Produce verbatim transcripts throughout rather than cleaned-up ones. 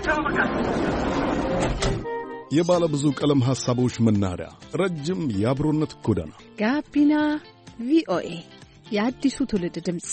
የባለ ብዙ ቀለም ሐሳቦች መናኸሪያ፣ ረጅም የአብሮነት ጎዳና ጋቢና ቪኦኤ የአዲሱ ትውልድ ድምፅ።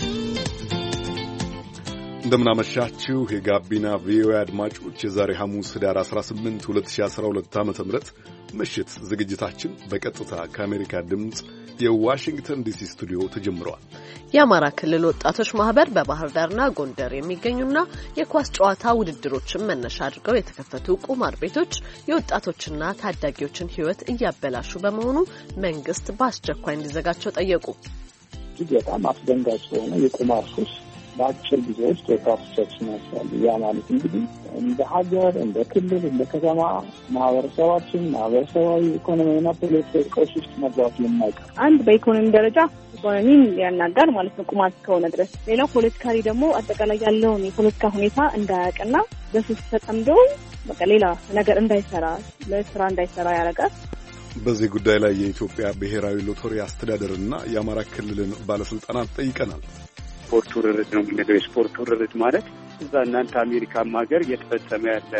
እንደምናመሻችሁ የጋቢና ቪኦኤ አድማጮች፣ የዛሬ ሐሙስ ህዳር አስራ ስምንት ሁለት ሺህ አስራ ሁለት ዓመተ ምህረት ምሽት ዝግጅታችን በቀጥታ ከአሜሪካ ድምፅ የዋሽንግተን ዲሲ ስቱዲዮ ተጀምሯል። የአማራ ክልል ወጣቶች ማህበር በባህር ዳርና ጎንደር የሚገኙና የኳስ ጨዋታ ውድድሮችን መነሻ አድርገው የተከፈቱ ቁማር ቤቶች የወጣቶችና ታዳጊዎችን ሕይወት እያበላሹ በመሆኑ መንግስት በአስቸኳይ እንዲዘጋቸው ጠየቁ። እጅግ በጣም አስደንጋጭ የሆነ የቁማር ሱስ በአጭር ጊዜ ውስጥ ወጣቶቻችን ያሳሉ። ያ ማለት እንግዲህ እንደ ሀገር፣ እንደ ክልል፣ እንደ ከተማ ማህበረሰባችን ማህበረሰባዊ ኢኮኖሚና ፖለቲካዊ ቀውስ ውስጥ መግባቱ የማይቀር አንድ በኢኮኖሚ ደረጃ ኢኮኖሚን ያናጋር ማለት ነው ቁማር እስከሆነ ድረስ። ሌላው ፖለቲካሊ ደግሞ አጠቃላይ ያለውን የፖለቲካ ሁኔታ እንዳያውቅና በሱስ ተጠምዶ በቃ ሌላ ነገር እንዳይሰራ ለስራ እንዳይሰራ ያደርጋል። በዚህ ጉዳይ ላይ የኢትዮጵያ ብሔራዊ ሎተሪ አስተዳደርና የአማራ ክልልን ባለስልጣናት ጠይቀናል። ስፖርት ውርርድ ነው የምንለው። የስፖርት ውርርድ ማለት እዛ እናንተ አሜሪካም ሀገር እየተፈጸመ ያለ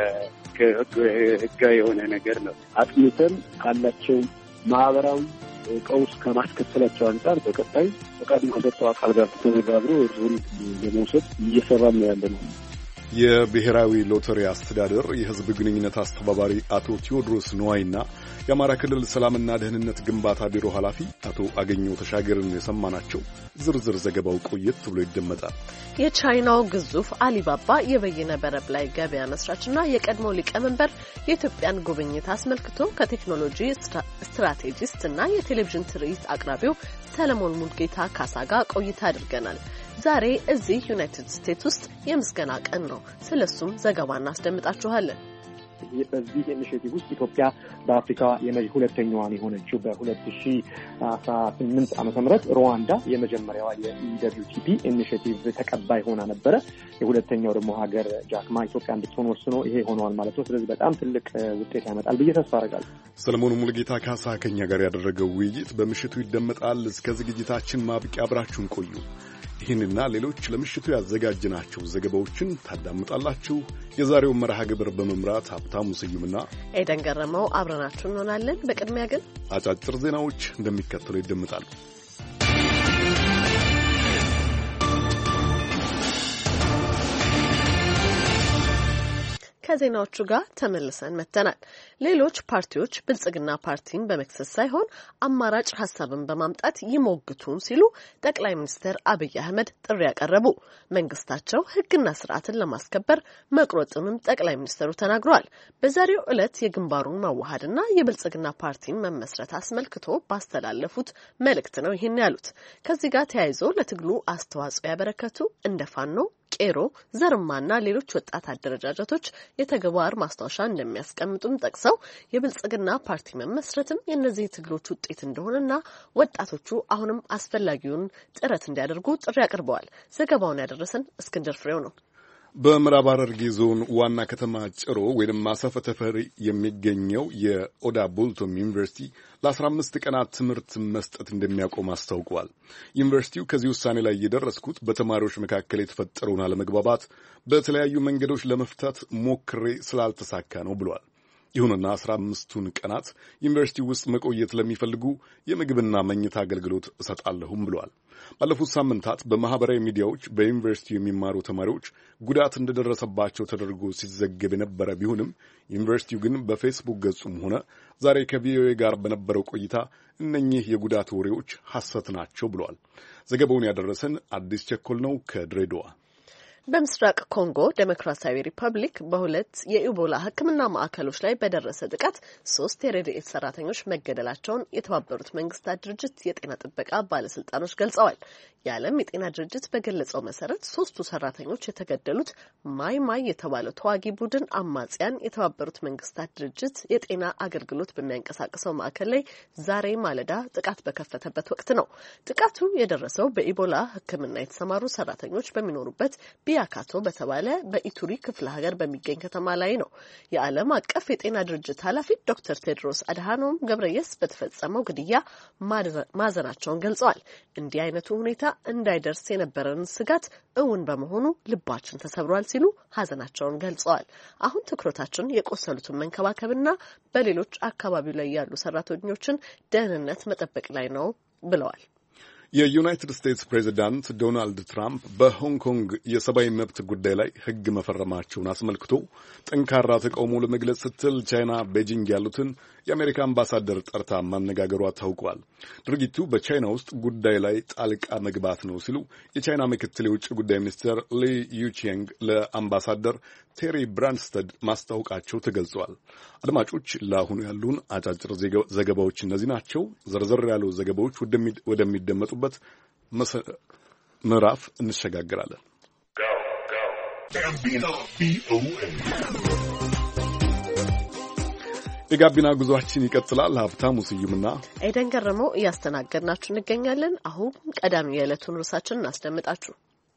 ህጋዊ የሆነ ነገር ነው። አጥንተን ካላቸው ማህበራዊ ቀውስ ከማስከተላቸው አንጻር በቀጣይ ፈቃድ ከሰጠው አካል ጋር ተነጋግሮ ህዝቡን ለመውሰድ እየሰራ ነው ያለ ነው። የብሔራዊ ሎተሪ አስተዳደር የህዝብ ግንኙነት አስተባባሪ አቶ ቴዎድሮስ ነዋይና የአማራ ክልል ሰላምና ደህንነት ግንባታ ቢሮ ኃላፊ አቶ አገኘው ተሻገርን የሰማናቸው። ዝርዝር ዘገባው ቆየት ብሎ ይደመጣል። የቻይናው ግዙፍ አሊባባ የበይነ መረብ ላይ ገበያ መስራችና የቀድሞ ሊቀመንበር የኢትዮጵያን ጉብኝት አስመልክቶ ከቴክኖሎጂ ስትራቴጂስት እና የቴሌቪዥን ትርኢት አቅራቢው ሰለሞን ሙልጌታ ካሳ ጋር ቆይታ አድርገናል። ዛሬ እዚህ ዩናይትድ ስቴትስ ውስጥ የምስጋና ቀን ነው። ስለሱም ዘገባ እናስደምጣችኋለን። በዚህ ኢኒሼቲቭ ውስጥ ኢትዮጵያ በአፍሪካ ሁለተኛዋን የሆነችው በሁለት ሺህ አስራ ስምንት ዓመተ ምህረት ሩዋንዳ የመጀመሪያዋ የኢደብሊውቲፒ ኢኒሼቲቭ ተቀባይ ሆና ነበረ። የሁለተኛው ደግሞ ሀገር ጃክማ ኢትዮጵያ እንድትሆን ወስኖ ይሄ ሆኗል ማለት ነው። ስለዚህ በጣም ትልቅ ውጤት ያመጣል ብዬ ተስፋ አደርጋለሁ። ሰለሞን ሙልጌታ ካሳ ከኛ ጋር ያደረገው ውይይት በምሽቱ ይደመጣል። እስከ ዝግጅታችን ማብቂያ አብራችሁን ቆዩ። ይህንና ሌሎች ለምሽቱ ያዘጋጅናቸው ዘገባዎችን ታዳምጣላችሁ። የዛሬው መርሃ ግብር በመምራት ሀብታሙ ስዩምና ኤደን ገረመው አብረናችሁ እንሆናለን። በቅድሚያ ግን አጫጭር ዜናዎች እንደሚከተለው ይደመጣሉ። ከዜናዎቹ ጋር ተመልሰን መተናል። ሌሎች ፓርቲዎች ብልጽግና ፓርቲን በመክሰስ ሳይሆን አማራጭ ሀሳብን በማምጣት ይሞግቱን ሲሉ ጠቅላይ ሚኒስትር አብይ አህመድ ጥሪ ያቀረቡ። መንግስታቸው ሕግና ስርዓትን ለማስከበር መቁረጡንም ጠቅላይ ሚኒስትሩ ተናግረዋል። በዛሬው ዕለት የግንባሩን መዋሃድና የብልጽግና ፓርቲን መመስረት አስመልክቶ ባስተላለፉት መልእክት ነው ይህን ያሉት። ከዚህ ጋር ተያይዞ ለትግሉ አስተዋጽኦ ያበረከቱ እንደ ፋኖ ቄሮ፣ ዘርማና ሌሎች ወጣት አደረጃጀቶች የተግባር ማስታወሻ እንደሚያስቀምጡም ጠቅሰው የብልጽግና ፓርቲ መመስረትም የእነዚህ ትግሎች ውጤት እንደሆነና ወጣቶቹ አሁንም አስፈላጊውን ጥረት እንዲያደርጉ ጥሪ አቅርበዋል። ዘገባውን ያደረሰን እስክንድር ፍሬው ነው። በምዕራብ ሐረርጌ ዞን ዋና ከተማ ጭሮ ወይም አሰፈ ተፈሪ የሚገኘው የኦዳ ቡልቶም ዩኒቨርሲቲ ለአስራ አምስት ቀናት ትምህርት መስጠት እንደሚያቆም አስታውቋል። ዩኒቨርሲቲው ከዚህ ውሳኔ ላይ የደረስኩት በተማሪዎች መካከል የተፈጠረውን አለመግባባት በተለያዩ መንገዶች ለመፍታት ሞክሬ ስላልተሳካ ነው ብሏል። ይሁንና አስራ አምስቱን ቀናት ዩኒቨርሲቲ ውስጥ መቆየት ለሚፈልጉ የምግብና መኝታ አገልግሎት እሰጣለሁም ብሏል። ባለፉት ሳምንታት በማህበራዊ ሚዲያዎች በዩኒቨርሲቲ የሚማሩ ተማሪዎች ጉዳት እንደደረሰባቸው ተደርጎ ሲዘገብ የነበረ ቢሆንም ዩኒቨርሲቲው ግን በፌስቡክ ገጹም ሆነ ዛሬ ከቪኦኤ ጋር በነበረው ቆይታ እነኚህ የጉዳት ወሬዎች ሐሰት ናቸው ብሏል። ዘገባውን ያደረሰን አዲስ ቸኮል ነው ከድሬዳዋ። በምስራቅ ኮንጎ ዴሞክራሲያዊ ሪፐብሊክ በሁለት የኢቦላ ሕክምና ማዕከሎች ላይ በደረሰ ጥቃት ሶስት የረድኤት ሰራተኞች መገደላቸውን የተባበሩት መንግስታት ድርጅት የጤና ጥበቃ ባለስልጣኖች ገልጸዋል። የዓለም የጤና ድርጅት በገለጸው መሰረት ሶስቱ ሰራተኞች የተገደሉት ማይ ማይ የተባለው ተዋጊ ቡድን አማጽያን የተባበሩት መንግስታት ድርጅት የጤና አገልግሎት በሚያንቀሳቅሰው ማዕከል ላይ ዛሬ ማለዳ ጥቃት በከፈተበት ወቅት ነው። ጥቃቱ የደረሰው በኢቦላ ሕክምና የተሰማሩ ሰራተኞች በሚኖሩበት ቢያካቶ በተባለ በኢቱሪ ክፍለ ሀገር በሚገኝ ከተማ ላይ ነው። የዓለም አቀፍ የጤና ድርጅት ኃላፊ ዶክተር ቴድሮስ አድሃኖም ገብረየስ በተፈጸመው ግድያ ማዘናቸውን ገልጸዋል። እንዲህ አይነቱ ሁኔታ እንዳይደርስ የነበረን ስጋት እውን በመሆኑ ልባችን ተሰብሯል ሲሉ ሀዘናቸውን ገልጸዋል። አሁን ትኩረታችን የቆሰሉትን መንከባከብና በሌሎች አካባቢው ላይ ያሉ ሰራተኞችን ደህንነት መጠበቅ ላይ ነው ብለዋል። የዩናይትድ ስቴትስ ፕሬዚዳንት ዶናልድ ትራምፕ በሆንግ ኮንግ የሰብአዊ መብት ጉዳይ ላይ ሕግ መፈረማቸውን አስመልክቶ ጠንካራ ተቃውሞ ለመግለጽ ስትል ቻይና ቤጂንግ ያሉትን የአሜሪካ አምባሳደር ጠርታ ማነጋገሯ ታውቋል። ድርጊቱ በቻይና ውስጥ ጉዳይ ላይ ጣልቃ መግባት ነው ሲሉ የቻይና ምክትል የውጭ ጉዳይ ሚኒስትር ሊ ዩቺንግ ለአምባሳደር ቴሪ ብራንስተድ ማስታወቃቸው ተገልጸዋል። አድማጮች፣ ለአሁኑ ያሉን አጫጭር ዘገባዎች እነዚህ ናቸው። ዘርዘር ያሉ ዘገባዎች ወደሚደመጡበት ምዕራፍ እንሸጋግራለን። የጋቢና ጉዟችን ይቀጥላል። ሀብታሙ ስዩምና ኤደን ገረመው እያስተናገድናችሁ እንገኛለን። አሁን ቀዳሚ የዕለቱን ርዕሳችን እናስደምጣችሁ።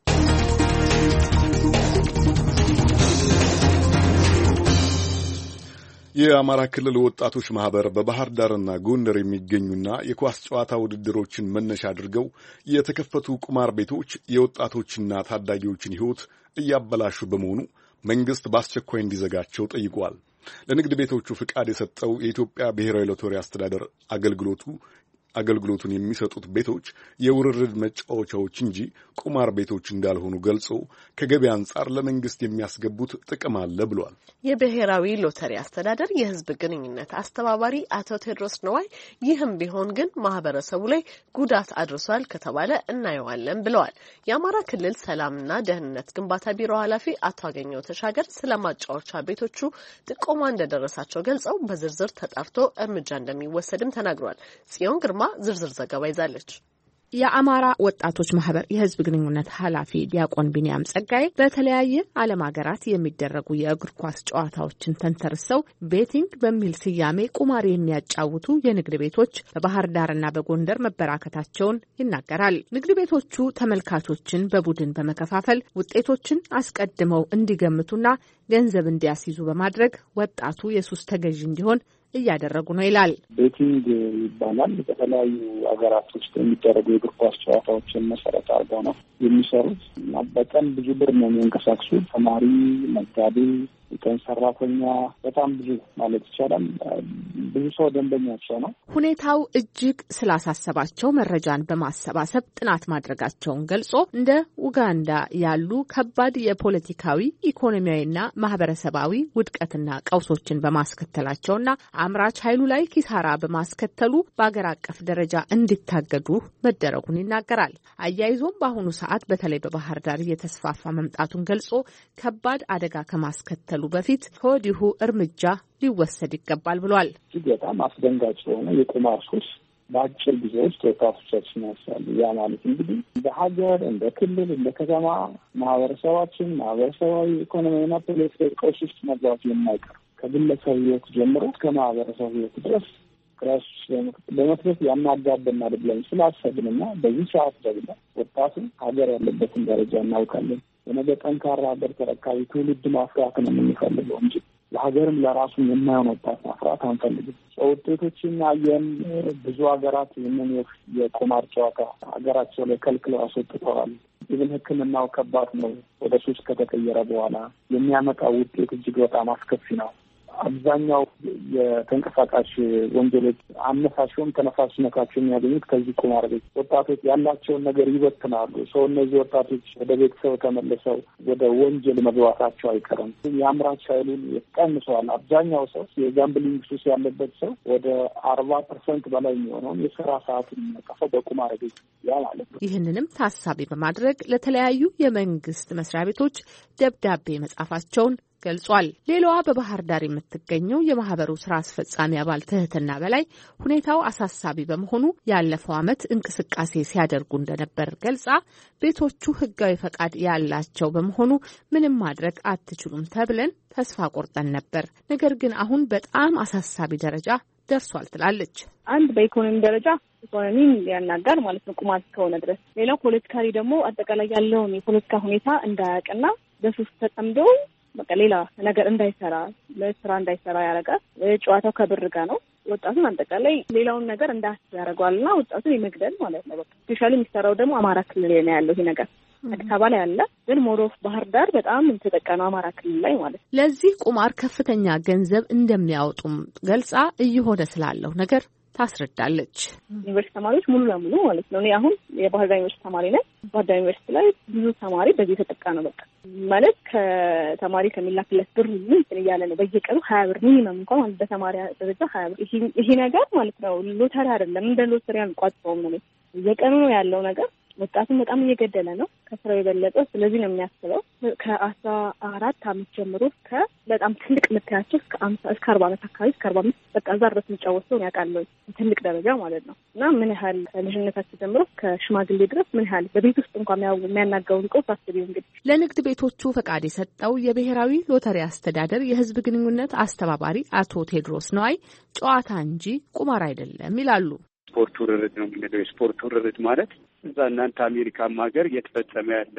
የአማራ ክልል ወጣቶች ማህበር በባህር ዳርና ጎንደር የሚገኙና የኳስ ጨዋታ ውድድሮችን መነሻ አድርገው የተከፈቱ ቁማር ቤቶች የወጣቶችና ታዳጊዎችን ሕይወት እያበላሹ በመሆኑ መንግስት በአስቸኳይ እንዲዘጋቸው ጠይቋል። ለንግድ ቤቶቹ ፍቃድ የሰጠው የኢትዮጵያ ብሔራዊ ሎተሪ አስተዳደር አገልግሎቱ አገልግሎቱን የሚሰጡት ቤቶች የውርርድ መጫወቻዎች እንጂ ቁማር ቤቶች እንዳልሆኑ ገልጾ ከገበያ አንጻር ለመንግስት የሚያስገቡት ጥቅም አለ ብሏል። የብሔራዊ ሎተሪ አስተዳደር የሕዝብ ግንኙነት አስተባባሪ አቶ ቴድሮስ ነዋይ ይህም ቢሆን ግን ማህበረሰቡ ላይ ጉዳት አድርሷል ከተባለ እናየዋለን ብለዋል። የአማራ ክልል ሰላምና ደህንነት ግንባታ ቢሮ ኃላፊ አቶ አገኘው ተሻገር ስለ ማጫወቻ ቤቶቹ ጥቆማ እንደደረሳቸው ገልጸው በዝርዝር ተጣርቶ እርምጃ እንደሚወሰድም ተናግረዋል። ጽዮን ግርማ ዝርዝር ዘገባ ይዛለች። የአማራ ወጣቶች ማህበር የህዝብ ግንኙነት ኃላፊ ዲያቆን ቢንያም ጸጋይ በተለያየ ዓለም ሀገራት የሚደረጉ የእግር ኳስ ጨዋታዎችን ተንተርሰው ቤቲንግ በሚል ስያሜ ቁማር የሚያጫውቱ የንግድ ቤቶች በባህር ዳርና በጎንደር መበራከታቸውን ይናገራል። ንግድ ቤቶቹ ተመልካቾችን በቡድን በመከፋፈል ውጤቶችን አስቀድመው እንዲገምቱና ገንዘብ እንዲያስይዙ በማድረግ ወጣቱ የሱስ ተገዥ እንዲሆን እያደረጉ ነው ይላል። ቤቲንግ ይባላል። በተለያዩ ሀገራት ውስጥ የሚደረጉ የእግር ኳስ ጨዋታዎችን መሰረት አድርገው ነው የሚሰሩት። በቀን ብዙ ብር ነው የሚንቀሳቅሱ ተማሪ፣ ነጋዴ፣ የቀን ሰራተኛ፣ በጣም ብዙ ማለት ይቻላል ብዙ ሰው ደንበኛቸው ነው። ሁኔታው እጅግ ስላሳሰባቸው መረጃን በማሰባሰብ ጥናት ማድረጋቸውን ገልጾ እንደ ኡጋንዳ ያሉ ከባድ የፖለቲካዊ ኢኮኖሚያዊና ማህበረሰባዊ ውድቀትና ቀውሶችን በማስከተላቸውና አምራች ኃይሉ ላይ ኪሳራ በማስከተሉ በአገር አቀፍ ደረጃ እንዲታገዱ መደረጉን ይናገራል። አያይዞም በአሁኑ ሰዓት በተለይ በባህር ዳር እየተስፋፋ መምጣቱን ገልጾ ከባድ አደጋ ከማስከተሉ በፊት ከወዲሁ እርምጃ ሊወሰድ ይገባል ብሏል። እጅግ በጣም አስደንጋጭ የሆነ የቁማር ሱስ በአጭር ጊዜ ውስጥ ወጣቶቻችን ያሳሉ። ያ ማለት እንግዲህ እንደ ሀገር፣ እንደ ክልል፣ እንደ ከተማ ማህበረሰባችን ማህበረሰባዊ ኢኮኖሚያዊና ፖለቲካዊ ቀውስ ውስጥ መግባት የማይቀር ከግለሰብ ሕይወት ጀምሮ እስከ ማህበረሰብ ሕይወት ድረስ ክራሽ በመስረት ያናጋበናል ብለን ስላሰብንና በዚህ ሰዓት ደግሞ ወጣቱ ሀገር ያለበትን ደረጃ እናውቃለን። የነገ ጠንካራ ሀገር ተረካቢ ትውልድ ማፍራት ነው የምንፈልገው እንጂ ለሀገርም ለራሱም የማይሆን ወጣት ማፍራት አንፈልግም። ውጤቶችን አየን። ብዙ ሀገራት ይህንን የቁማር ጨዋታ ሀገራቸው ላይ ከልክለው አስወጥተዋል። ኢቭን ሕክምናው ከባድ ነው። ወደ ሱስ ከተቀየረ በኋላ የሚያመጣው ውጤት እጅግ በጣም አስከፊ ነው። አብዛኛው የተንቀሳቃሽ ወንጀሎች አነሳሽውም ተነሳሽነታቸው የሚያገኙት ከዚህ ቁማር ቤት ወጣቶች ያላቸውን ነገር ይበትናሉ። ሰው እነዚህ ወጣቶች ወደ ቤተሰብ ተመልሰው ወደ ወንጀል መግባታቸው አይቀርም። የአምራች ኃይሉን ቀንሰዋል። አብዛኛው ሰው የጋምብሊንግ ሱስ ያለበት ሰው ወደ አርባ ፐርሰንት በላይ የሚሆነውን የስራ ሰዓት የሚነቀፈው በቁማር ቤት ያ ማለት ነው። ይህንንም ታሳቢ በማድረግ ለተለያዩ የመንግስት መስሪያ ቤቶች ደብዳቤ መጻፋቸውን ገልጿል። ሌላዋ በባህር ዳር የምትገኘው የማህበሩ ስራ አስፈጻሚ አባል ትህትና በላይ ሁኔታው አሳሳቢ በመሆኑ ያለፈው ዓመት እንቅስቃሴ ሲያደርጉ እንደነበር ገልጻ ቤቶቹ ሕጋዊ ፈቃድ ያላቸው በመሆኑ ምንም ማድረግ አትችሉም ተብለን ተስፋ ቆርጠን ነበር። ነገር ግን አሁን በጣም አሳሳቢ ደረጃ ደርሷል ትላለች። አንድ በኢኮኖሚ ደረጃ ኢኮኖሚን ያናጋር ማለት ነው ቁማር እስከሆነ ድረስ። ሌላው ፖለቲካሊ ደግሞ አጠቃላይ ያለውን የፖለቲካ ሁኔታ እንዳያውቅና በሱስ ተጠምዶ በቃ ሌላ ነገር እንዳይሰራ ለስራ እንዳይሰራ ያደርጋል። ጨዋታው ከብር ጋር ነው። ወጣቱን አጠቃላይ ሌላውን ነገር እንዳያስብ ያደርገዋልና ወጣቱን የመግደል ማለት ነው። በቃ ስፔሻሊ የሚሰራው ደግሞ አማራ ክልል ላይ ነው ያለው ይሄ ነገር። አዲስ አበባ ላይ አለ፣ ግን ሞሮፍ ባህር ዳር በጣም ተጠቃነው አማራ ክልል ላይ ማለት ነው። ለዚህ ቁማር ከፍተኛ ገንዘብ እንደሚያወጡም ገልጻ እየሆነ ስላለው ነገር ታስረዳለች። ዩኒቨርሲቲ ተማሪዎች ሙሉ ለሙሉ ማለት ነው። እኔ አሁን የባህር ዳር ዩኒቨርሲቲ ተማሪ ነኝ። ባህር ዳር ዩኒቨርሲቲ ላይ ብዙ ተማሪ በዚህ ተጠቃ ነው። በቃ ማለት ከተማሪ ከሚላክለት ብር ምን እያለ ነው በየቀኑ ሀያ ብር ሚኒመም እንኳን ማለት በተማሪ ደረጃ ሀያ ብር። ይሄ ነገር ማለት ነው ሎተሪ አይደለም፣ እንደ ሎተሪ አንቋጥረውም ነው። በየቀኑ ነው ያለው ነገር። ወጣቱን በጣም እየገደለ ነው ከስራው የበለጠ። ስለዚህ ነው የሚያስበው ከአስራ አራት አመት ጀምሮ እስከ በጣም ትልቅ ምታያቸው እስከ አምሳ እስከ አርባ አመት አካባቢ እስከ አርባ አምስት በቃ እዛ ድረስ የሚጫወተው ነው ያውቃለሁ። ትልቅ ደረጃ ማለት ነው። እና ምን ያህል ከልጅነታቸው ጀምሮ ከሽማግሌ ድረስ ምን ያህል በቤት ውስጥ እንኳን የሚያናጋውን ቀውስ አስቢው እንግዲህ። ለንግድ ቤቶቹ ፈቃድ የሰጠው የብሔራዊ ሎተሪ አስተዳደር የህዝብ ግንኙነት አስተባባሪ አቶ ቴድሮስ ነዋይ ጨዋታ እንጂ ቁማር አይደለም ይላሉ። ስፖርት ውርርድ ነው የምንለው። የስፖርት ውርርድ ማለት እዛ እናንተ አሜሪካም ሀገር እየተፈጸመ ያለ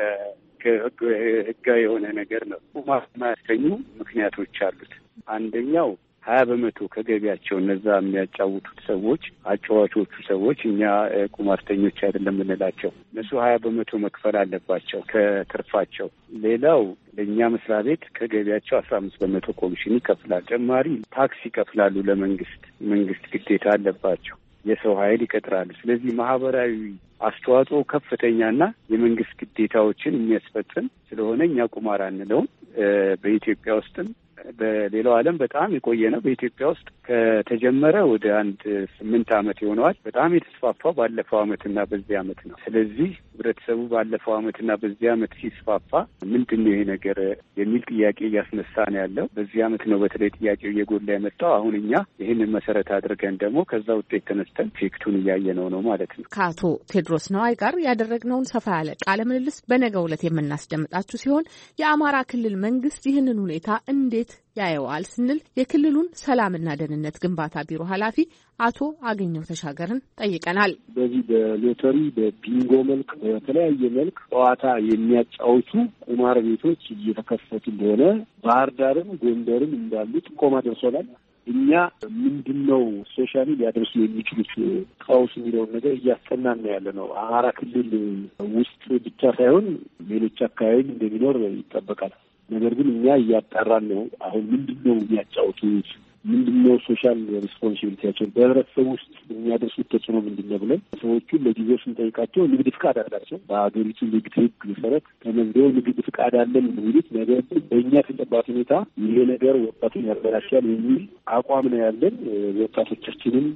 ህጋዊ የሆነ ነገር ነው። ቁማር የማያሰኙ ምክንያቶች አሉት። አንደኛው ሀያ በመቶ ከገቢያቸው እነዛ የሚያጫውቱት ሰዎች አጫዋቾቹ ሰዎች እኛ ቁማርተኞች አይደለም የምንላቸው እነሱ ሀያ በመቶ መክፈል አለባቸው ከትርፋቸው። ሌላው ለእኛ መስሪያ ቤት ከገቢያቸው አስራ አምስት በመቶ ኮሚሽን ይከፍላል። ተጨማሪ ታክስ ይከፍላሉ ለመንግስት። መንግስት ግዴታ አለባቸው። የሰው ኃይል ይቀጥራሉ። ስለዚህ ማህበራዊ አስተዋጽኦ ከፍተኛና የመንግስት ግዴታዎችን የሚያስፈጽም ስለሆነ እኛ ቁማር አንለውም። በኢትዮጵያ ውስጥም በሌላው ዓለም በጣም የቆየ ነው። በኢትዮጵያ ውስጥ ከተጀመረ ወደ አንድ ስምንት ዓመት ይሆነዋል። በጣም የተስፋፋው ባለፈው ዓመትና በዚህ ዓመት ነው። ስለዚህ ህብረተሰቡ ባለፈው ዓመትና በዚህ ዓመት ሲስፋፋ ምንድን ነው ይሄ ነገር የሚል ጥያቄ እያስነሳ ነው ያለው። በዚህ ዓመት ነው በተለይ ጥያቄው እየጎላ የመጣው። አሁን እኛ ይህንን መሰረት አድርገን ደግሞ ከዛ ውጤት ተነስተን ፌክቱን እያየነው ነው ማለት ነው። ከአቶ ቴድሮስ ነዋይ ጋር ያደረግነውን ሰፋ ያለ ቃለ ምልልስ በነገው ዕለት የምናስደምጣችሁ ሲሆን የአማራ ክልል መንግስት ይህንን ሁኔታ እንዴት ያየዋል ስንል የክልሉን ሰላምና ደህንነት ግንባታ ቢሮ ኃላፊ አቶ አገኘው ተሻገርን ጠይቀናል። በዚህ በሎተሪ በቢንጎ መልክ በተለያየ መልክ ጨዋታ የሚያጫውቱ ቁማር ቤቶች እየተከፈቱ እንደሆነ ባህር ዳርም ጎንደርም እንዳሉ ጥቆማ ደርሶናል። እኛ ምንድን ነው ሶሻሊ ሊያደርሱ የሚችሉት ቀውስ የሚለውን ነገር እያስጠናን ነው ያለ ነው። አማራ ክልል ውስጥ ብቻ ሳይሆን ሌሎች አካባቢ እንደሚኖር ይጠበቃል። ነገር ግን እኛ እያጣራን ነው። አሁን ምንድን ነው የሚያጫውቱት፣ ምንድን ነው ሶሻል ሪስፖንሲቢሊቲያቸው፣ በህብረተሰቡ ውስጥ የሚያደርሱት ተጽዕኖ ምንድን ነው ብለን ሰዎቹን ለጊዜው ስንጠይቃቸው ንግድ ፍቃድ አላቸው። በሀገሪቱ ንግድ ህግ መሰረት ተመዝገው ንግድ ፍቃድ አለን የሚሉት፣ ነገር ግን በእኛ ተጨባጭ ሁኔታ ይሄ ነገር ወጣቱን ያበላሻል የሚል አቋም ነው ያለን። ወጣቶቻችንን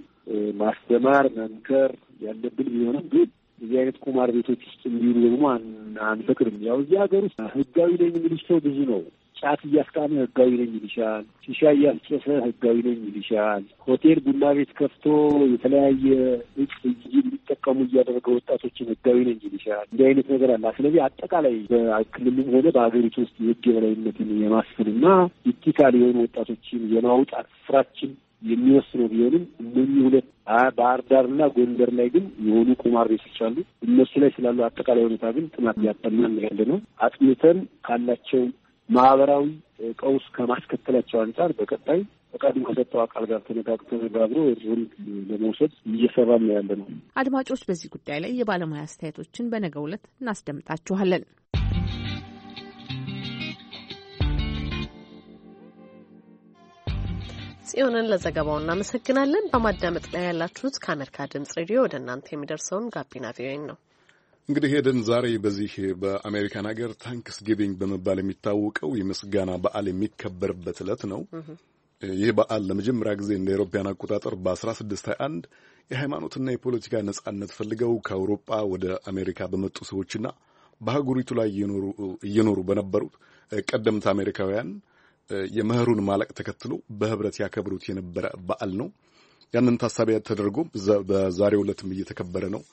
ማስተማር መምከር ያለብን ቢሆንም ግን እዚህ አይነት ቁማር ቤቶች ውስጥ እንዲሉ ደግሞ አንፈቅድም። ያው እዚህ ሀገር ውስጥ ህጋዊ ነኝ የሚልሽ ሰው ብዙ ነው። ጫት እያስቃመ ህጋዊ ነኝ ይልሻል። ሺሻ እያስጨሰ ህጋዊ ነኝ ይልሻል። ሆቴል ቡና ቤት ከፍቶ የተለያየ እጽ እንዲጠቀሙ እያደረገ ወጣቶችን ህጋዊ ነኝ ይልሻል። እንዲህ አይነት ነገር አለ። ስለዚህ አጠቃላይ በክልሉም ሆነ በሀገሪቱ ውስጥ የህግ የበላይነትን የማስፈንና ኢቲካል የሆኑ ወጣቶችን የማውጣት ስራችን የሚወስነው ቢሆንም እነዚህ ሁለት ባህር ዳርና ጎንደር ላይ ግን የሆኑ ቁማር ቤቶች አሉ። እነሱ ላይ ስላሉ አጠቃላይ ሁኔታ ግን ጥናት እያጠናን ያለ ነው። አጥንተን ካላቸው ማህበራዊ ቀውስ ከማስከተላቸው አንጻር በቀጣይ ፈቃዱን ከሰጠው አካል ጋር ተነጋግቶ ተነጋግሮ እርሱን ለመውሰድ እየሰራን ነው ያለ ነው። አድማጮች፣ በዚህ ጉዳይ ላይ የባለሙያ አስተያየቶችን በነገው ዕለት እናስደምጣችኋለን። ጽዮንን ለዘገባው እናመሰግናለን። በማዳመጥ ላይ ያላችሁት ከአሜሪካ ድምጽ ሬዲዮ ወደ እናንተ የሚደርሰውን ጋቢና ቪኦኤ ነው። እንግዲህ ሄደን ዛሬ በዚህ በአሜሪካን ሀገር ታንክስ ጊቪንግ በመባል የሚታወቀው የምስጋና በዓል የሚከበርበት ዕለት ነው። ይህ በዓል ለመጀመሪያ ጊዜ እንደ አውሮፓውያን አቆጣጠር በአስራ ስድስት ሀያ አንድ የሃይማኖትና የፖለቲካ ነጻነት ፈልገው ከአውሮፓ ወደ አሜሪካ በመጡ ሰዎችና በአህጉሪቱ ላይ እየኖሩ በነበሩት ቀደምት አሜሪካውያን የመኸሩን ማለቅ ተከትሎ በህብረት ያከብሩት የነበረ በዓል ነው። ያንን ታሳቢ ተደርጎ በዛሬው ዕለትም እየተከበረ ነው።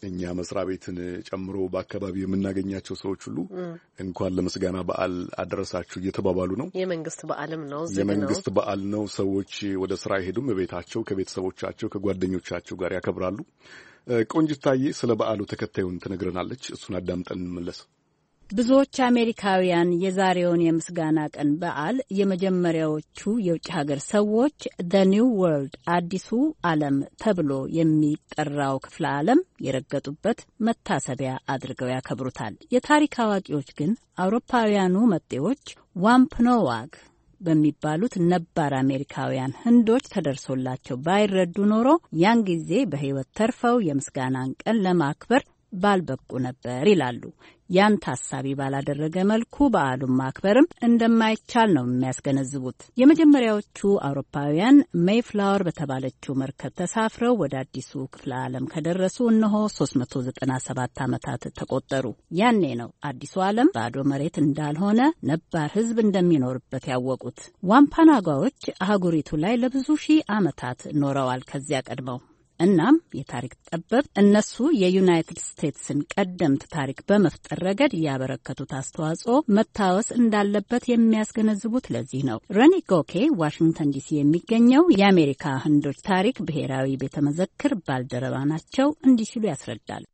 እኛ መስሪያ ቤትን ጨምሮ በአካባቢው የምናገኛቸው ሰዎች ሁሉ እንኳን ለምስጋና በዓል አደረሳችሁ እየተባባሉ ነው። የመንግስት በዓልም ነው። የመንግስት በዓል ነው። ሰዎች ወደ ስራ አይሄዱም። በቤታቸው ከቤተሰቦቻቸው ከጓደኞቻቸው ጋር ያከብራሉ። ቆንጅታዬ ስለ በዓሉ ተከታዩን ትነግረናለች። እሱን አዳምጠን እንመለስ። ብዙዎች አሜሪካውያን የዛሬውን የምስጋና ቀን በዓል የመጀመሪያዎቹ የውጭ ሀገር ሰዎች ዘ ኒው ወርልድ አዲሱ ዓለም ተብሎ የሚጠራው ክፍለ ዓለም የረገጡበት መታሰቢያ አድርገው ያከብሩታል። የታሪክ አዋቂዎች ግን አውሮፓውያኑ መጤዎች ዋምፕኖዋግ በሚባሉት ነባር አሜሪካውያን ህንዶች ተደርሶላቸው ባይረዱ ኖሮ ያን ጊዜ በህይወት ተርፈው የምስጋናን ቀን ለማክበር ባልበቁ ነበር ይላሉ። ያን ታሳቢ ባላደረገ መልኩ በዓሉን ማክበርም እንደማይቻል ነው የሚያስገነዝቡት። የመጀመሪያዎቹ አውሮፓውያን ሜይፍላወር በተባለችው መርከብ ተሳፍረው ወደ አዲሱ ክፍለ ዓለም ከደረሱ እነሆ ሶስት መቶ ዘጠና ሰባት ዓመታት ተቆጠሩ። ያኔ ነው አዲሱ ዓለም ባዶ መሬት እንዳልሆነ ነባር ህዝብ እንደሚኖርበት ያወቁት። ዋምፓናጓዎች አህጉሪቱ ላይ ለብዙ ሺህ ዓመታት ኖረዋል ከዚያ ቀድመው። እናም የታሪክ ጠበብት እነሱ የዩናይትድ ስቴትስን ቀደምት ታሪክ በመፍጠር ረገድ ያበረከቱት አስተዋጽኦ መታወስ እንዳለበት የሚያስገነዝቡት ለዚህ ነው። ረኒ ጎኬ ዋሽንግተን ዲሲ የሚገኘው የአሜሪካ ህንዶች ታሪክ ብሔራዊ ቤተ መዘክር ባልደረባ ናቸው። እንዲህ ሲሉ ያስረዳል።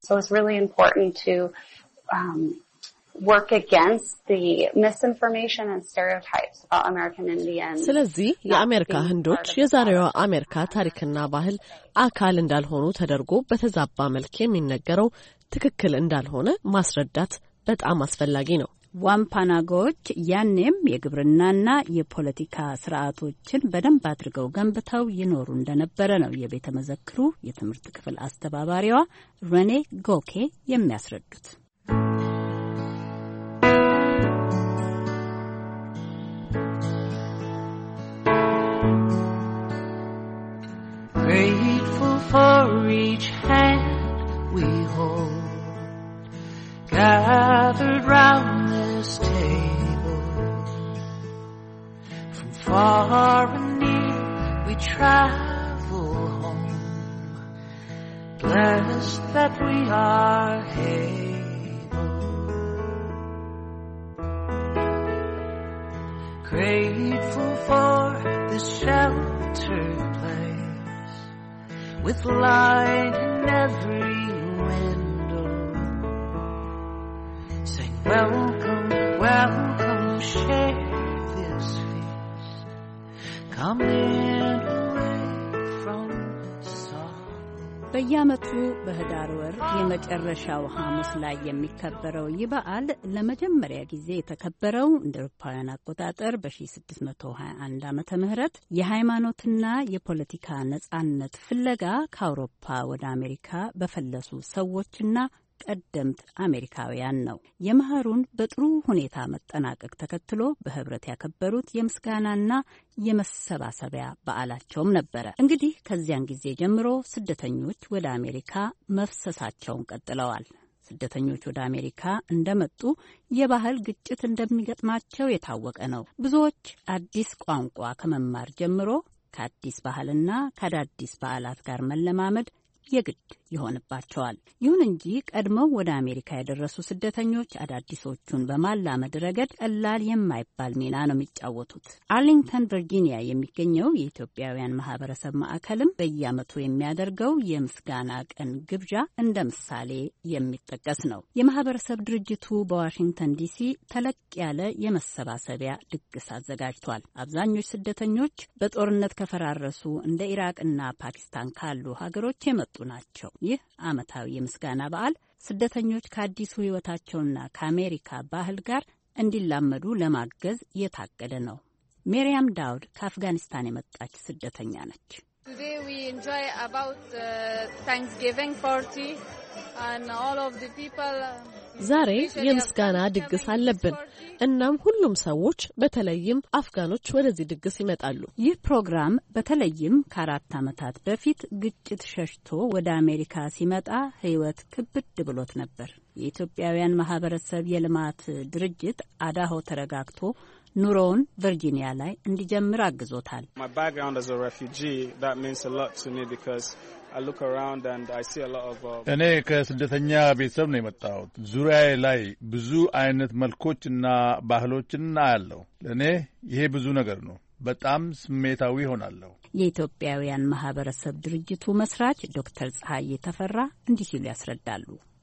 work against the misinformation and stereotypes about American Indians. ስለዚህ የአሜሪካ ህንዶች የዛሬዋ አሜሪካ ታሪክና ባህል አካል እንዳልሆኑ ተደርጎ በተዛባ መልክ የሚነገረው ትክክል እንዳልሆነ ማስረዳት በጣም አስፈላጊ ነው። ዋምፓናጎች ያኔም የግብርናና የፖለቲካ ስርዓቶችን በደንብ አድርገው ገንብተው ይኖሩ እንደነበረ ነው የቤተ መዘክሩ የትምህርት ክፍል አስተባባሪዋ ረኔ ጎኬ የሚያስረዱት። Grateful for each hand we hold, gathered round this table. From far and near we travel home, blessed that we are able. Grateful for this sheltered place, with light in every window, saying welcome, welcome, share this feast, come in away from sorrow. በየዓመቱ በህዳር ወር የመጨረሻው ሐሙስ ላይ የሚከበረው ይህ በዓል ለመጀመሪያ ጊዜ የተከበረው እንደ አውሮፓውያን አቆጣጠር በ1621 ዓመተ ምህረት የሃይማኖትና የፖለቲካ ነጻነት ፍለጋ ከአውሮፓ ወደ አሜሪካ በፈለሱ ሰዎችና ቀደምት አሜሪካውያን ነው። የመኸሩን በጥሩ ሁኔታ መጠናቀቅ ተከትሎ በህብረት ያከበሩት የምስጋናና የመሰባሰቢያ በዓላቸውም ነበረ። እንግዲህ ከዚያን ጊዜ ጀምሮ ስደተኞች ወደ አሜሪካ መፍሰሳቸውን ቀጥለዋል። ስደተኞች ወደ አሜሪካ እንደመጡ የባህል ግጭት እንደሚገጥማቸው የታወቀ ነው። ብዙዎች አዲስ ቋንቋ ከመማር ጀምሮ ከአዲስ ባህልና ከአዳዲስ በዓላት ጋር መለማመድ የግድ ይሆንባቸዋል። ይሁን እንጂ ቀድመው ወደ አሜሪካ የደረሱ ስደተኞች አዳዲሶቹን በማላመድ ረገድ ቀላል የማይባል ሚና ነው የሚጫወቱት። አርሊንግተን ቨርጂኒያ የሚገኘው የኢትዮጵያውያን ማህበረሰብ ማዕከልም በየዓመቱ የሚያደርገው የምስጋና ቀን ግብዣ እንደ ምሳሌ የሚጠቀስ ነው። የማህበረሰብ ድርጅቱ በዋሽንግተን ዲሲ ተለቅ ያለ የመሰባሰቢያ ድግስ አዘጋጅቷል። አብዛኞቹ ስደተኞች በጦርነት ከፈራረሱ እንደ ኢራቅና ፓኪስታን ካሉ ሀገሮች የመጡ ናቸው። ይህ ዓመታዊ የምስጋና በዓል ስደተኞች ከአዲሱ ሕይወታቸውና ከአሜሪካ ባህል ጋር እንዲላመዱ ለማገዝ የታቀደ ነው። ሜሪያም ዳውድ ከአፍጋኒስታን የመጣች ስደተኛ ነች። Today we enjoy about uh, Thanksgiving party and all of the people. ዛሬ የምስጋና ድግስ አለብን። እናም ሁሉም ሰዎች በተለይም አፍጋኖች ወደዚህ ድግስ ይመጣሉ። ይህ ፕሮግራም በተለይም ከአራት ዓመታት በፊት ግጭት ሸሽቶ ወደ አሜሪካ ሲመጣ ሕይወት ክብድ ብሎት ነበር። የኢትዮጵያውያን ማህበረሰብ የልማት ድርጅት አዳሆ ተረጋግቶ ኑሮውን ቨርጂኒያ ላይ እንዲጀምር አግዞታል። My background as a refugee that means a lot to me because እኔ ከስደተኛ ቤተሰብ ነው የመጣሁት። ዙሪያዬ ላይ ብዙ አይነት መልኮችና ባህሎችን አያለሁ። ለእኔ ይሄ ብዙ ነገር ነው። በጣም ስሜታዊ ሆናለሁ። የኢትዮጵያውያን ማህበረሰብ ድርጅቱ መስራች ዶክተር ፀሐዬ ተፈራ እንዲህ ሲሉ ያስረዳሉ።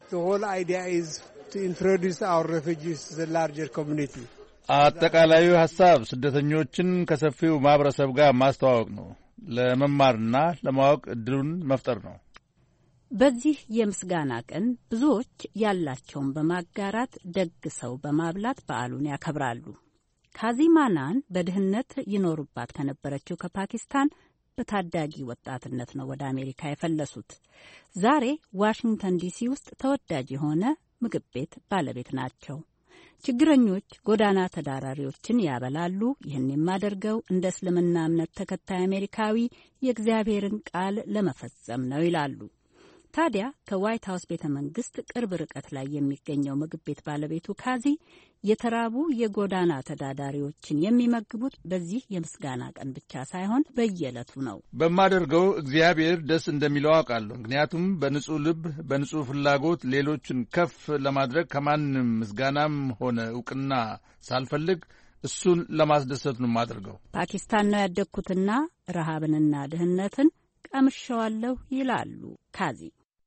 አጠቃላዩ ሀሳብ ስደተኞችን ከሰፊው ማህበረሰብ ጋር ማስተዋወቅ ነው። ለመማርና ለማወቅ እድሉን መፍጠር ነው። በዚህ የምስጋና ቀን ብዙዎች ያላቸውን በማጋራት ደግሰው በማብላት በዓሉን ያከብራሉ። ካዚማናን በድህነት ይኖሩባት ከነበረችው ከፓኪስታን በታዳጊ ወጣትነት ነው ወደ አሜሪካ የፈለሱት። ዛሬ ዋሽንግተን ዲሲ ውስጥ ተወዳጅ የሆነ ምግብ ቤት ባለቤት ናቸው። ችግረኞች ጎዳና ተዳዳሪዎችን ያበላሉ። ይህን የማደርገው እንደ እስልምና እምነት ተከታይ አሜሪካዊ የእግዚአብሔርን ቃል ለመፈጸም ነው ይላሉ። ታዲያ ከዋይት ሀውስ ቤተ መንግስት ቅርብ ርቀት ላይ የሚገኘው ምግብ ቤት ባለቤቱ ካዚ የተራቡ የጎዳና ተዳዳሪዎችን የሚመግቡት በዚህ የምስጋና ቀን ብቻ ሳይሆን በየዕለቱ ነው። በማደርገው እግዚአብሔር ደስ እንደሚለው አውቃለሁ። ምክንያቱም በንጹህ ልብ፣ በንጹህ ፍላጎት ሌሎችን ከፍ ለማድረግ ከማንም ምስጋናም ሆነ እውቅና ሳልፈልግ እሱን ለማስደሰት ነው የማደርገው። ፓኪስታን ነው ያደግኩትና ረሃብንና ድህነትን ቀምሼዋለሁ ይላሉ ካዚ።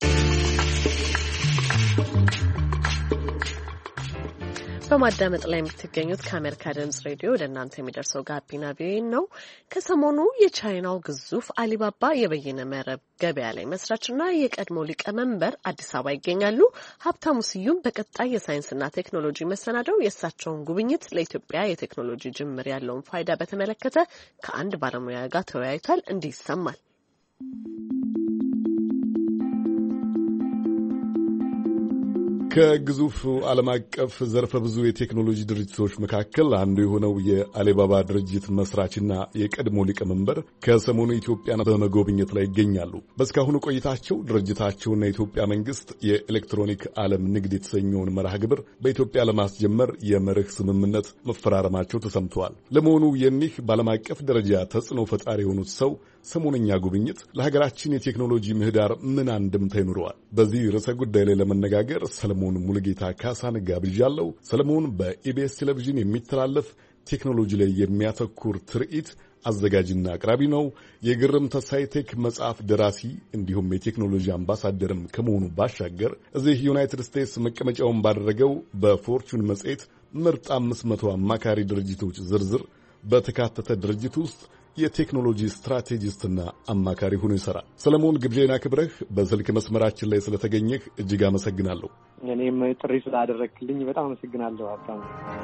በማዳመጥ ላይ የምትገኙት ከአሜሪካ ድምጽ ሬዲዮ ወደ እናንተ የሚደርሰው ጋቢና ቪኦኤ ነው። ከሰሞኑ የቻይናው ግዙፍ አሊባባ የበይነ መረብ ገበያ ላይ መስራችና የቀድሞ ሊቀመንበር አዲስ አበባ ይገኛሉ። ሀብታሙ ስዩም በቀጣይ የሳይንስና ቴክኖሎጂ መሰናደው የእሳቸውን ጉብኝት ለኢትዮጵያ የቴክኖሎጂ ጅምር ያለውን ፋይዳ በተመለከተ ከአንድ ባለሙያ ጋር ተወያይቷል። እንዲህ ይሰማል። ከግዙፍ ዓለም አቀፍ ዘርፈ ብዙ የቴክኖሎጂ ድርጅቶች መካከል አንዱ የሆነው የአሊባባ ድርጅት መስራችና የቀድሞ ሊቀመንበር ከሰሞኑ ኢትዮጵያን በመጎብኘት ላይ ይገኛሉ። በእስካሁኑ ቆይታቸው ድርጅታቸውና የኢትዮጵያ መንግስት የኤሌክትሮኒክ ዓለም ንግድ የተሰኘውን መርሃ ግብር በኢትዮጵያ ለማስጀመር የመርህ ስምምነት መፈራረማቸው ተሰምተዋል። ለመሆኑ የኒህ በዓለም አቀፍ ደረጃ ተጽዕኖ ፈጣሪ የሆኑት ሰው ሰሞነኛ ጉብኝት ለሀገራችን የቴክኖሎጂ ምህዳር ምን አንድምታ ይኖረዋል? በዚህ ርዕሰ ጉዳይ ላይ ለመነጋገር ሰለሞን ሙሉጌታ ካሳን ጋብዣለሁ። ሰለሞን በኢቢኤስ ቴሌቪዥን የሚተላለፍ ቴክኖሎጂ ላይ የሚያተኩር ትርኢት አዘጋጅና አቅራቢ ነው። የግርም ተሳይቴክ መጽሐፍ ደራሲ እንዲሁም የቴክኖሎጂ አምባሳደርም ከመሆኑ ባሻገር እዚህ ዩናይትድ ስቴትስ መቀመጫውን ባደረገው በፎርቹን መጽሔት ምርጥ አምስት መቶ አማካሪ ድርጅቶች ዝርዝር በተካተተ ድርጅት ውስጥ የቴክኖሎጂ ስትራቴጂስትና አማካሪ ሆኖ ይሰራል። ሰለሞን ግብዣና ክብረህ በስልክ መስመራችን ላይ ስለተገኘህ እጅግ አመሰግናለሁ። እኔም ጥሪ ስላደረግልኝ በጣም አመሰግናለሁ ሀብታሙ።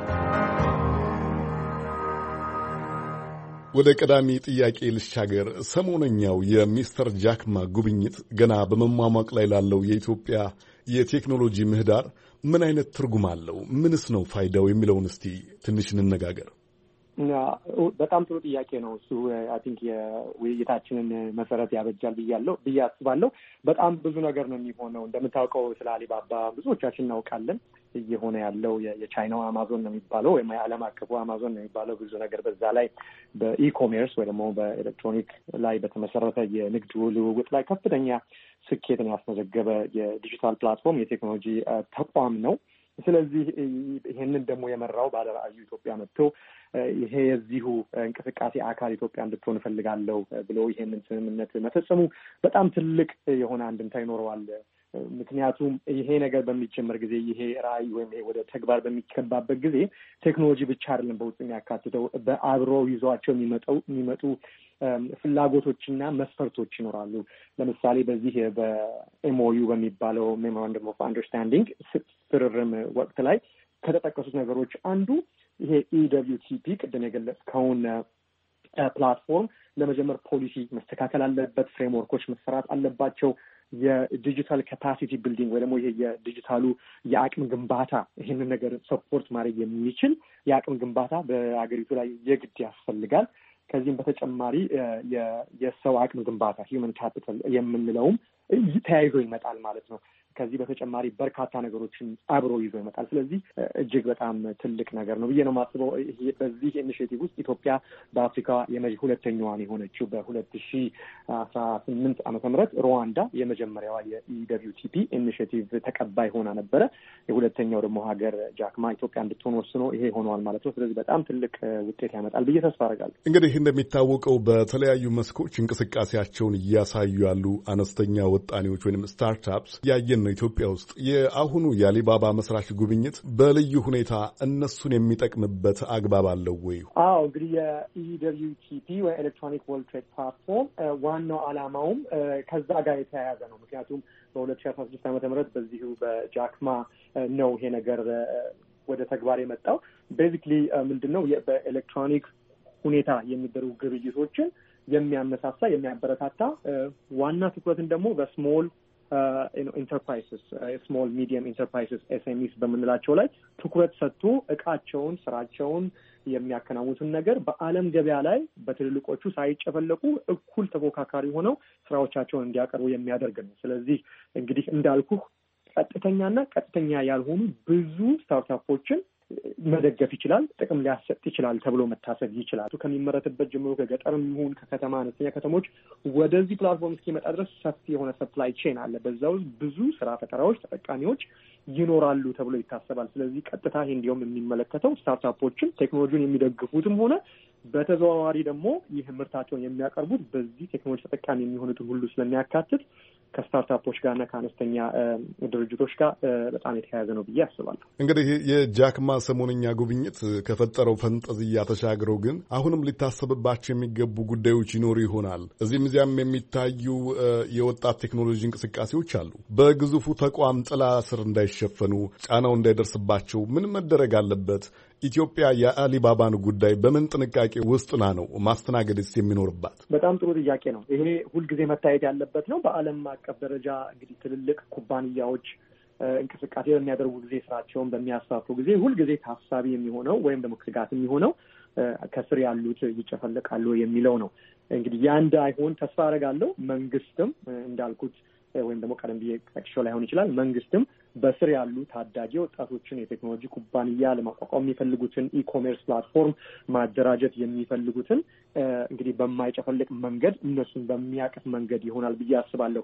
ወደ ቀዳሚ ጥያቄ ልሻገር። ሰሞነኛው የሚስተር ጃክማ ጉብኝት ገና በመሟሟቅ ላይ ላለው የኢትዮጵያ የቴክኖሎጂ ምህዳር ምን አይነት ትርጉም አለው? ምንስ ነው ፋይዳው የሚለውን እስቲ ትንሽ እንነጋገር። በጣም ጥሩ ጥያቄ ነው። እሱ አይ ቲንክ የውይይታችንን መሰረት ያበጃል ብያለሁ ብዬ አስባለሁ። በጣም ብዙ ነገር ነው የሚሆነው። እንደምታውቀው ስለ አሊባባ ብዙዎቻችን እናውቃለን። እየሆነ ያለው የቻይናው አማዞን ነው የሚባለው ወይም የዓለም አቀፉ አማዞን ነው የሚባለው ብዙ ነገር በዛ ላይ በኢኮሜርስ ወይ ደግሞ በኤሌክትሮኒክ ላይ በተመሰረተ የንግድ ልውውጥ ላይ ከፍተኛ ስኬትን ያስመዘገበ የዲጂታል ፕላትፎርም የቴክኖሎጂ ተቋም ነው። ስለዚህ ይሄንን ደግሞ የመራው ባለራዕዩ ኢትዮጵያ መጥቶ ይሄ የዚሁ እንቅስቃሴ አካል ኢትዮጵያ እንድትሆን እፈልጋለሁ ብሎ ይሄንን ስምምነት መፈጸሙ በጣም ትልቅ የሆነ አንድምታ ይኖረዋል። ምክንያቱም ይሄ ነገር በሚጀመር ጊዜ ይሄ ራዕይ ወይም ይሄ ወደ ተግባር በሚገባበት ጊዜ ቴክኖሎጂ ብቻ አይደለም በውስጥ የሚያካትተው፣ በአብሮ ይዘዋቸው የሚመጣው የሚመጡ ፍላጎቶችና መስፈርቶች ይኖራሉ። ለምሳሌ በዚህ በኤምኦዩ በሚባለው ሜሞራንደም ኦፍ አንደርስታንዲንግ ፍርርም ወቅት ላይ ከተጠቀሱት ነገሮች አንዱ ይሄ ኢደብሊውቲፒ ቅድም የገለጽከውን ፕላትፎርም ለመጀመር ፖሊሲ መስተካከል አለበት፣ ፍሬምወርኮች መሰራት አለባቸው። የዲጂታል ካፓሲቲ ቢልዲንግ ወይ ደግሞ ይሄ የዲጂታሉ የአቅም ግንባታ ይህንን ነገር ሰፖርት ማድረግ የሚችል የአቅም ግንባታ በአገሪቱ ላይ የግድ ያስፈልጋል። ከዚህም በተጨማሪ የሰው አቅም ግንባታ ሂውመን ካፒታል የምንለውም ተያይዞ ይመጣል ማለት ነው። ከዚህ በተጨማሪ በርካታ ነገሮችን አብሮ ይዞ ይመጣል። ስለዚህ እጅግ በጣም ትልቅ ነገር ነው ብዬ ነው የማስበው። በዚህ ኢኒሼቲቭ ውስጥ ኢትዮጵያ በአፍሪካ የመጀ ሁለተኛዋን የሆነችው በሁለት ሺህ አስራ ስምንት ዓመተ ምህረት ሩዋንዳ የመጀመሪያዋ የኢደብሊውቲፒ ኢኒሼቲቭ ተቀባይ ሆና ነበረ። የሁለተኛው ደግሞ ሀገር ጃክማ ኢትዮጵያ እንድትሆን ወስኖ ይሄ ሆኗል ማለት ነው። ስለዚህ በጣም ትልቅ ውጤት ያመጣል ብዬ ተስፋ አደርጋለሁ። እንግዲህ እንደሚታወቀው በተለያዩ መስኮች እንቅስቃሴያቸውን እያሳዩ ያሉ አነስተኛ ወጣኔዎች ወይም ስታርታፕስ ያየን ነው ኢትዮጵያ ውስጥ። የአሁኑ የአሊባባ መስራች ጉብኝት በልዩ ሁኔታ እነሱን የሚጠቅምበት አግባብ አለው ወይ? አዎ እንግዲህ የኢደብሊውቲፒ ወይ ኤሌክትሮኒክ ወርልድ ትሬድ ፕላትፎርም ዋናው ዓላማውም ከዛ ጋር የተያያዘ ነው። ምክንያቱም በሁለት ሺህ አስራ ስድስት ዓመተ ምህረት በዚሁ በጃክማ ነው ይሄ ነገር ወደ ተግባር የመጣው። ቤዚክሊ ምንድነው በኤሌክትሮኒክ ሁኔታ የሚደረጉ ግብይቶችን የሚያነሳሳ የሚያበረታታ፣ ዋና ትኩረትን ደግሞ በስሞል ኢንተርፕራይስስ ስሞል ሚዲየም ኢንተርፕራይስስ ኤስኤምኢስ በምንላቸው ላይ ትኩረት ሰጥቶ እቃቸውን ስራቸውን የሚያከናውኑትን ነገር በዓለም ገበያ ላይ በትልልቆቹ ሳይጨፈለቁ እኩል ተፎካካሪ ሆነው ስራዎቻቸውን እንዲያቀርቡ የሚያደርግ ነው። ስለዚህ እንግዲህ እንዳልኩህ ቀጥተኛና ቀጥተኛ ያልሆኑ ብዙ ስታርታፖችን መደገፍ ይችላል፣ ጥቅም ሊያሰጥ ይችላል ተብሎ መታሰብ ይችላል። ከሚመረትበት ጀምሮ ከገጠርም ይሁን ከከተማ አነስተኛ ከተሞች ወደዚህ ፕላትፎርም እስኪመጣ ድረስ ሰፊ የሆነ ሰፕላይ ቼን አለ። በዛ ውስጥ ብዙ ስራ ፈጠራዎች፣ ተጠቃሚዎች ይኖራሉ ተብሎ ይታሰባል። ስለዚህ ቀጥታ ይሄ እንዲያውም የሚመለከተው ስታርታፖችን ቴክኖሎጂን የሚደግፉትም ሆነ በተዘዋዋሪ ደግሞ ይህ ምርታቸውን የሚያቀርቡት በዚህ ቴክኖሎጂ ተጠቃሚ የሚሆኑትን ሁሉ ስለሚያካትት ከስታርታፖች ጋርና ከአነስተኛ ድርጅቶች ጋር በጣም የተያያዘ ነው ብዬ አስባለሁ። እንግዲህ የጃክማ ሰሞነኛ ጉብኝት ከፈጠረው ፈንጠዝያ ተሻግረው ግን አሁንም ሊታሰብባቸው የሚገቡ ጉዳዮች ይኖሩ ይሆናል። እዚህም እዚያም የሚታዩ የወጣት ቴክኖሎጂ እንቅስቃሴዎች አሉ። በግዙፉ ተቋም ጥላ ስር እንዳይሸፈኑ፣ ጫናው እንዳይደርስባቸው ምን መደረግ አለበት? ኢትዮጵያ የአሊባባን ጉዳይ በምን ጥንቃቄ ውስጥና ነው ማስተናገድስ የሚኖርባት? በጣም ጥሩ ጥያቄ ነው። ይሄ ሁልጊዜ መታየት ያለበት ነው። በዓለም አቀፍ ደረጃ እንግዲህ ትልልቅ ኩባንያዎች እንቅስቃሴ በሚያደርጉ ጊዜ፣ ስራቸውን በሚያስፋፉ ጊዜ ሁልጊዜ ታሳቢ የሚሆነው ወይም ደግሞ ስጋት የሚሆነው ከስር ያሉት ይጨፈለቃሉ የሚለው ነው። እንግዲህ ያ እንዳይሆን ተስፋ አደርጋለሁ። መንግስትም እንዳልኩት ወይም ደግሞ ቀደም ብዬ ጠቅሼው ላይሆን ይችላል። መንግስትም በስር ያሉ ታዳጊ ወጣቶችን የቴክኖሎጂ ኩባንያ ለማቋቋም የሚፈልጉትን ኢኮሜርስ ፕላትፎርም ማደራጀት የሚፈልጉትን እንግዲህ በማይጨፈልቅ መንገድ እነሱን በሚያቅፍ መንገድ ይሆናል ብዬ አስባለሁ።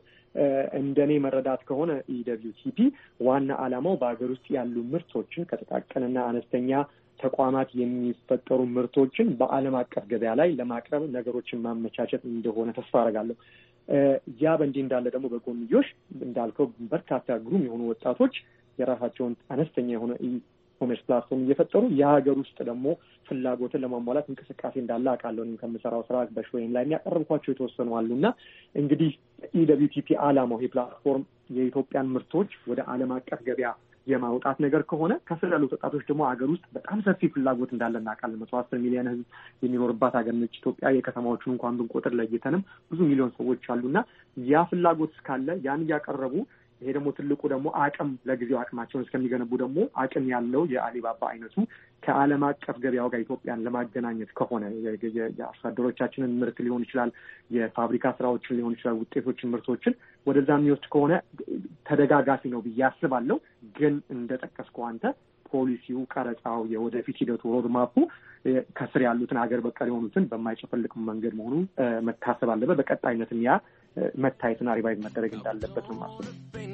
እንደኔ መረዳት ከሆነ ኢደብሊውቲፒ ዋና ዓላማው በሀገር ውስጥ ያሉ ምርቶችን ከጥቃቅንና አነስተኛ ተቋማት የሚፈጠሩ ምርቶችን በዓለም አቀፍ ገበያ ላይ ለማቅረብ ነገሮችን ማመቻቸት እንደሆነ ተስፋ አደርጋለሁ። ያ በእንዲህ እንዳለ ደግሞ በጎንዮሽ እንዳልከው በርካታ ግሩም የሆኑ ወጣቶች የራሳቸውን አነስተኛ የሆነ ኢኮሜርስ ፕላትፎርም እየፈጠሩ የሀገር ውስጥ ደግሞ ፍላጎትን ለማሟላት እንቅስቃሴ እንዳለ አውቃለሁ። እኔም ከምሰራው ስራ በሾይም ላይ የሚያቀርብኳቸው የተወሰኑ አሉ እና እንግዲህ ኢደብሊውቲፒ ዓላማው ይሄ ፕላትፎርም የኢትዮጵያን ምርቶች ወደ ዓለም አቀፍ ገበያ የማውጣት ነገር ከሆነ ከስር ያሉት ወጣቶች ደግሞ ሀገር ውስጥ በጣም ሰፊ ፍላጎት እንዳለ እናውቃለን። መቶ አስር ሚሊዮን ሕዝብ የሚኖርባት ሀገር ነች ኢትዮጵያ። የከተማዎቹን እንኳን ብንቆጥር ለይተንም ብዙ ሚሊዮን ሰዎች አሉና ያ ፍላጎት እስካለ ያን እያቀረቡ ይሄ ደግሞ ትልቁ ደግሞ አቅም ለጊዜው አቅማቸውን እስከሚገነቡ ደግሞ አቅም ያለው የአሊባባ አይነቱ ከዓለም አቀፍ ገበያው ጋር ኢትዮጵያን ለማገናኘት ከሆነ የአርሶ አደሮቻችንን ምርት ሊሆን ይችላል፣ የፋብሪካ ስራዎችን ሊሆን ይችላል፣ ውጤቶችን፣ ምርቶችን ወደዛ የሚወስድ ከሆነ ተደጋጋፊ ነው ብዬ አስባለሁ። ግን እንደጠቀስከው አንተ ፖሊሲው፣ ቀረጻው፣ የወደፊት ሂደቱ፣ ሮድማፑ ከስር ያሉትን ሀገር በቀል የሆኑትን በማይጨፈልቅ መንገድ መሆኑ መታሰብ አለበት። በቀጣይነትም ያ መታየትና ሪቫይዝ መደረግ እንዳለበት ነው ማስበው።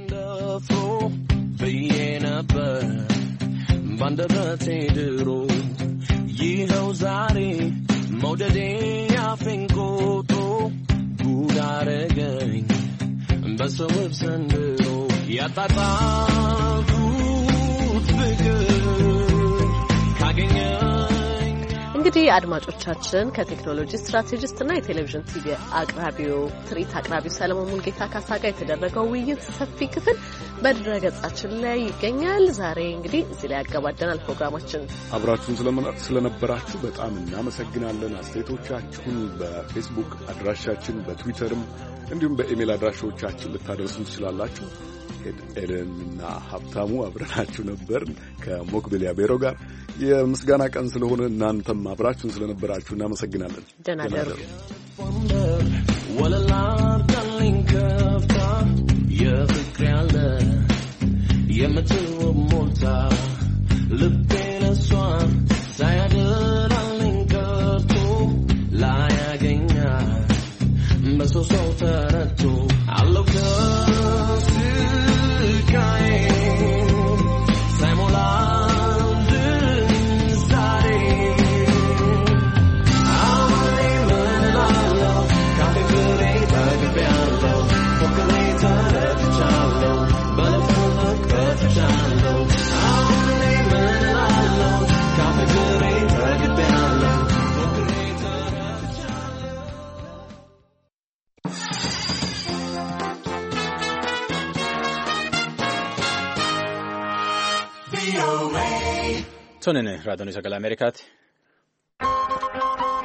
ባንደበቴ ድሮ ይኸው ዛሬ መውደዴ አፍንቆቶ ጉድ አረገኝ በሰውብ ዘንድሮ ያጣጣልኩት ፍቅር ካገኘኝ። እንግዲህ አድማጮቻችን ከቴክኖሎጂ ስትራቴጂስት እና የቴሌቪዥን ቲቪ አቅራቢው ትርኢት አቅራቢው ሰለሞን ሙልጌታ ካሳ ጋር የተደረገው ውይይት ሰፊ ክፍል በድረገጻችን ላይ ይገኛል። ዛሬ እንግዲህ እዚህ ላይ ያገባደናል ፕሮግራማችን። አብራችሁን ስለነበራችሁ በጣም እናመሰግናለን። አስተያየቶቻችሁን በፌስቡክ አድራሻችን፣ በትዊተርም እንዲሁም በኢሜል አድራሻዎቻችን ልታደርሱ ትችላላችሁ። ኤደንና ሀብታሙ አብረናችሁ ነበርን ከሞክቤሊያ ቤሮ ጋር። የምስጋና ቀን ስለሆነ እናንተም አብራችሁን ስለነበራችሁ እናመሰግናለን። ደህና ደሩ። ወለላ ዳርሊንግ ከፍታ የፍቅር ያለ የምትውብ ሞልታ ልቤን እሷን ሳያደላልኝ ቀርቶ ላያገኛት በሰው ሰው ተረድቶ አለው ከስቃዬ ሳይሞላልኝ ዛሬ አሁን ምን እላለሁ ከፍቅሬ ተግቤያለሁ ፎቅሬ ተረድቻለሁ በልፍልቅ ተፍቻለሁ አሁን ምን እላለሁ ከፍቅሬ ተግቤያለሁ ፎቅሬ ተረድቻለሁ Sonene raadiyoon sagalee Ameerikaati.